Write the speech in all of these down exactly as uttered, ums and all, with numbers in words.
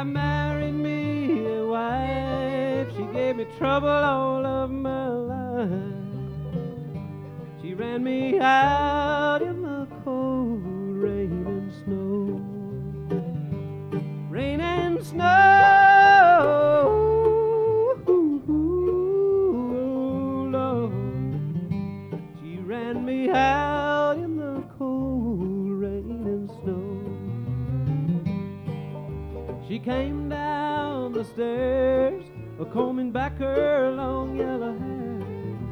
I married me a wife. She gave me trouble all of my life. She ran me out in the cold rain and snow. Rain and snow. Oh, Lord. She ran me out in the cold rain and snow. She came down the stairs, combing back her long yellow hair,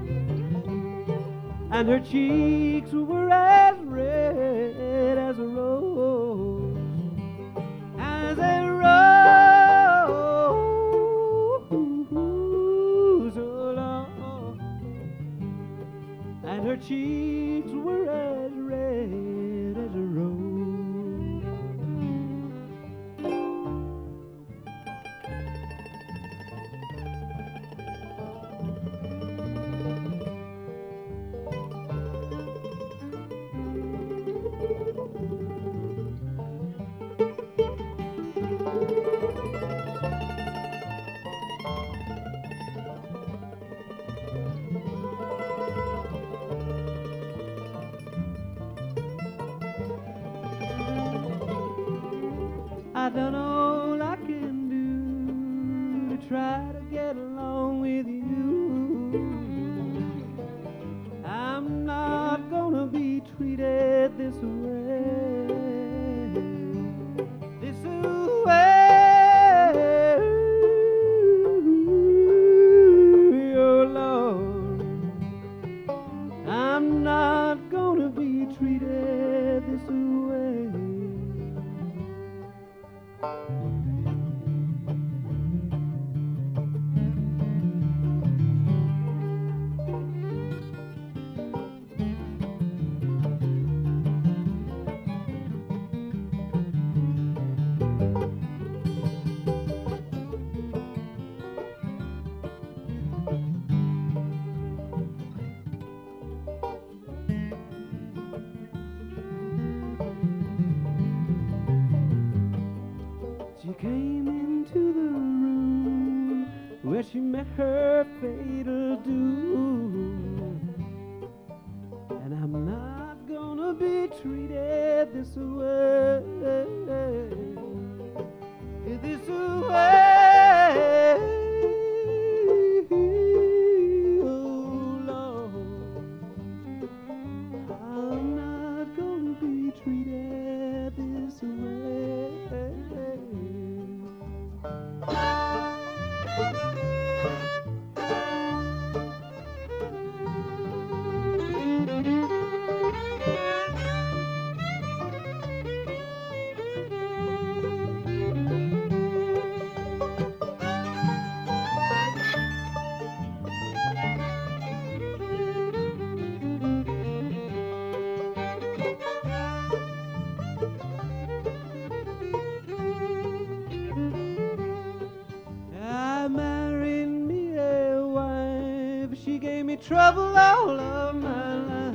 and her cheeks were as red as a rose, as a rose, oh Lord. And her cheeks were as red as a rose. I done all I can do to try to get along with you. I'm not gonna be treated this way, this way, oh Lord. I'm not gonna be treated this way. She came into the room where she met her fatal doom, and I'm not gonna be treated this way, this way, oh Lord. I'm not gonna be treated this way. Trouble all of my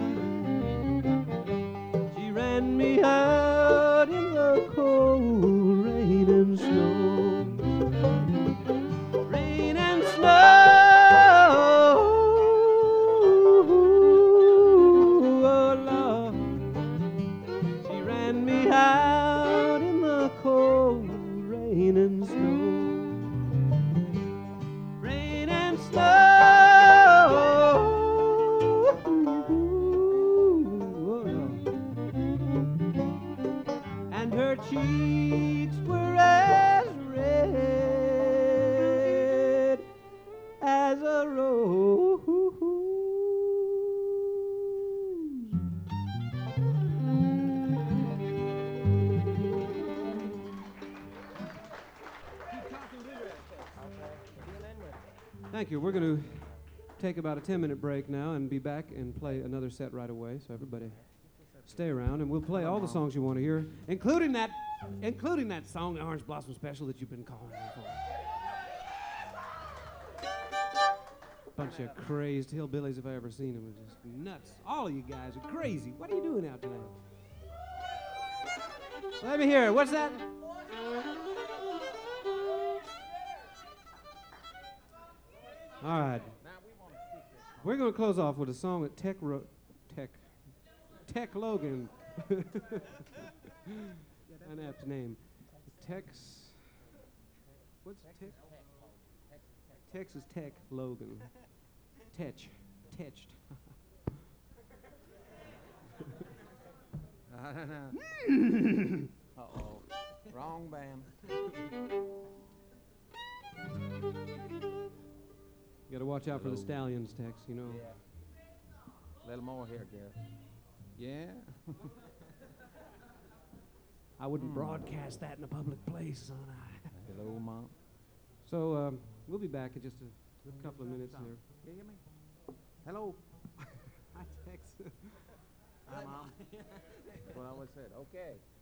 life. She ran me out in the cold rain and snow. Rain and snow, oh Lord. She ran me out in the cold rain and snow. Rain and snow. Her cheeks were as red as a rose. Thank you. We're going to take about a ten minute break now and be back and play another set right away. So everybody stay around, and we'll play all the songs you want to hear, including that, including that song, the Orange Blossom Special, that you've been calling me for. Bunch of crazed hillbillies, if I ever seen them. It's just nuts. All of you guys are crazy. What are you doing out tonight? Let me hear it. What's that? All right. We're going to close off with a song that Tech wrote. Tech. Tech Logan. An apt name. Tex. What's Tech? Texas Tech Logan. Tech. Tetched. I don't know. Uh-oh. Wrong band. You got to watch out for the stallions, Tex, you know. Yeah. A little more here, Garrett. Yeah. I wouldn't mm. broadcast that in a public place, son. Hello, Mom. So um, we'll be back in just a, a couple of minutes here. Can you hear me? Hello. Hi, Tex. Hi, Mom. Well, I said, okay.